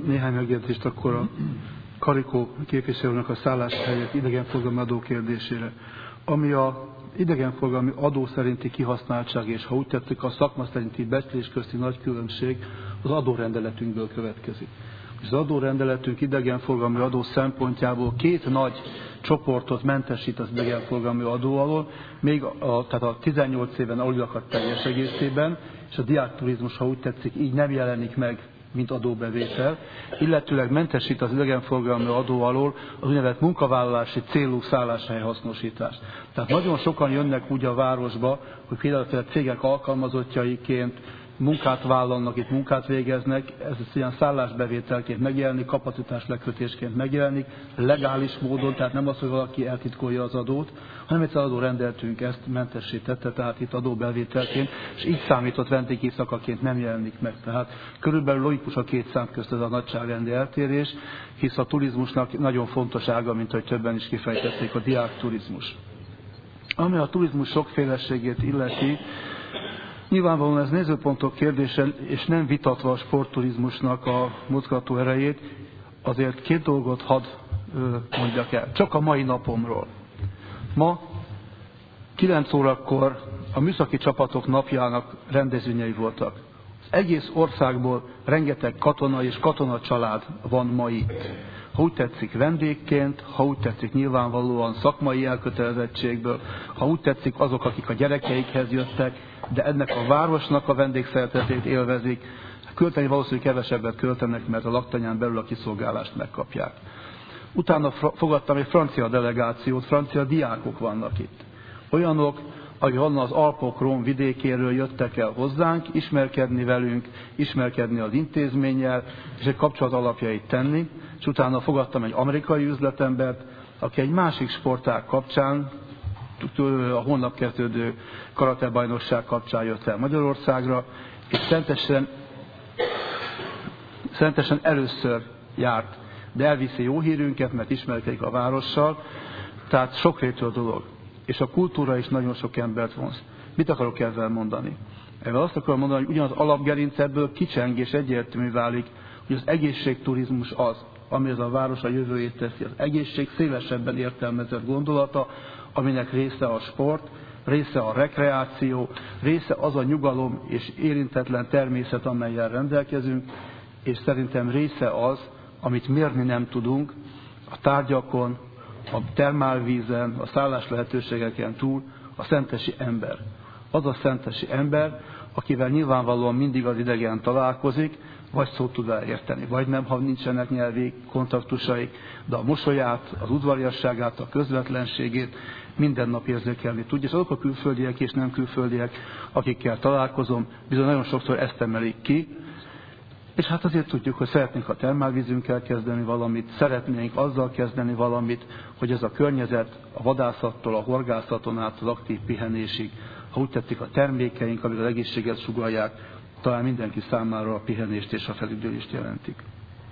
néhány megjegyzést akkor a Karikó képviselőnek a szálláshelyek idegenforgalmi adó kérdésére. Ami a idegenforgalmi adó szerinti kihasználtság, és ha úgy tetszik, a szakma szerinti becslés közti nagy különbség az adórendeletünkből következik. Az adórendeletünk idegenforgalmi adó szempontjából két nagy csoportot mentesít az idegenforgalmi adó alól, tehát a 18 éven aluliakat teljes egészében, és a diákturizmus, ha úgy tetszik, így nem jelenik meg, mint adóbevétel, illetőleg mentesít az idegenforgalmi adó alól az úgynevezett munkavállalási célú szálláshely hasznosítást. Tehát nagyon sokan jönnek úgy a városba, hogy például a cégek alkalmazottjaiként munkát vállalnak, itt munkát végeznek, ez ilyen szállásbevételként megjelenik, kapacitás lekötésként megjelenik, legális módon, tehát nem az, hogy valaki eltitkolja az adót, hanem egyszer adórendeltünk ezt mentesítette, tehát itt adóbevételként, és így számított vendégészakaként nem jelenik meg. Tehát körülbelül logikus a két szám közt ez a nagyságrendi eltérés, hisz a turizmusnak nagyon fontos ága, mint ahogy többen is kifejtették, a diákturizmus. Ami a turizmus sokféleségét illeti, nyilvánvalóan ez nézőpontok kérdése, és nem vitatva a sportturizmusnak a mozgató erejét, azért két dolgot hadd mondjak el, csak a mai napomról. Ma 9 órakor a műszaki csapatok napjának rendezvényei voltak. Az egész országból rengeteg katona és katonacsalád van ma itt. Ha úgy tetszik vendégként, ha úgy tetszik nyilvánvalóan szakmai elkötelezettségből, ha úgy tetszik azok, akik a gyerekeikhez jöttek, de ennek a városnak a vendégszeretetét élvezik, költeni valószínűleg kevesebbet költenek, mert a laktanyán belül a kiszolgálást megkapják. Utána fogadtam egy francia delegációt, francia diákok vannak itt. Olyanok, akik onnan az Alpok Rón vidékéről jöttek el hozzánk, ismerkedni velünk, ismerkedni az intézménnyel, és egy kapcsolat alapjait tenni, és utána fogadtam egy amerikai üzletembert, aki egy másik sportág kapcsán, a holnap kezdődő karatebajnokság kapcsán jött el Magyarországra, és szentesen először járt, de elviszi jó hírünket, mert ismerkedik a várossal, tehát sokrétű a dolog. És a kultúra is nagyon sok embert vonz. Mit akarok ezzel mondani? Ezzel azt akarom mondani, hogy ugyanaz alapgerinc ebből kicseng és egyértelmű válik, hogy az egészségturizmus az, ami ez a város a jövőjét teszi. Az egészség szélesebben értelmezett gondolata, aminek része a sport, része a rekreáció, része az a nyugalom és érintetlen természet, amellyel rendelkezünk, és szerintem része az, amit mérni nem tudunk, a tárgyakon, a termálvízen, a szállás lehetőségeken túl a szentesi ember. Az a szentesi ember, akivel nyilvánvalóan mindig az idegen találkozik, vagy szót tud elérteni, vagy nem, ha nincsenek nyelvi kontaktusaik, de a mosolyát, az udvariasságát, a közvetlenségét minden nap érzékelni tudja. És azok a külföldiek és nem külföldiek, akikkel találkozom, bizony nagyon sokszor ezt emelik ki, és hát azért tudjuk, hogy szeretnénk a termálvízünkkel kezdeni valamit, szeretnénk azzal kezdeni valamit, hogy ez a környezet a vadászattól, a horgászaton át az aktív pihenésig, ha úgy tetszik a termékeink, amik az egészséget sugallják, talán mindenki számára a pihenést és a felüdülést jelentik.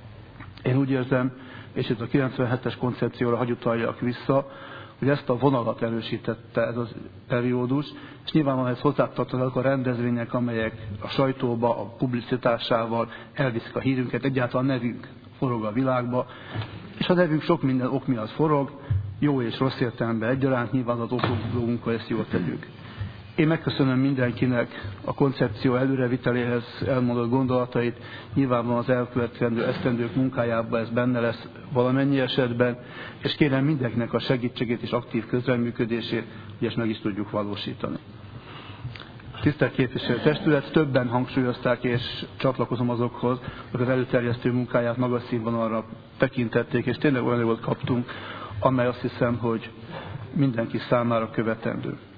Én úgy érzem, és itt a 97-es koncepcióra hagy utaljak vissza, hogy ezt a vonalat erősítette ez az periódus, és nyilvánvalóan ez hozzátartoznak a rendezvények, amelyek a sajtóba, a publicitásával elviszik a hírünket, egyáltalán a nevünk forog a világba, és a nevünk sok minden ok miatt forog, jó és rossz értelemben egyaránt, nyilván az okunk, hogy ezt jól tegyük. Én megköszönöm mindenkinek a koncepció előreviteléhez elmondott gondolatait, nyilvánvalóan az elkövetkezendő esztendők munkájában ez benne lesz valamennyi esetben, és kérem mindenkinek a segítségét és aktív közreműködését, hogy ezt meg is tudjuk valósítani. Tisztelt képviselő testület, többen hangsúlyozták, és csatlakozom azokhoz, hogy az előterjesztő munkáját magas színvonalra tekintették, és tényleg olyan anyagot kaptunk, amely azt hiszem, hogy mindenki számára követendő.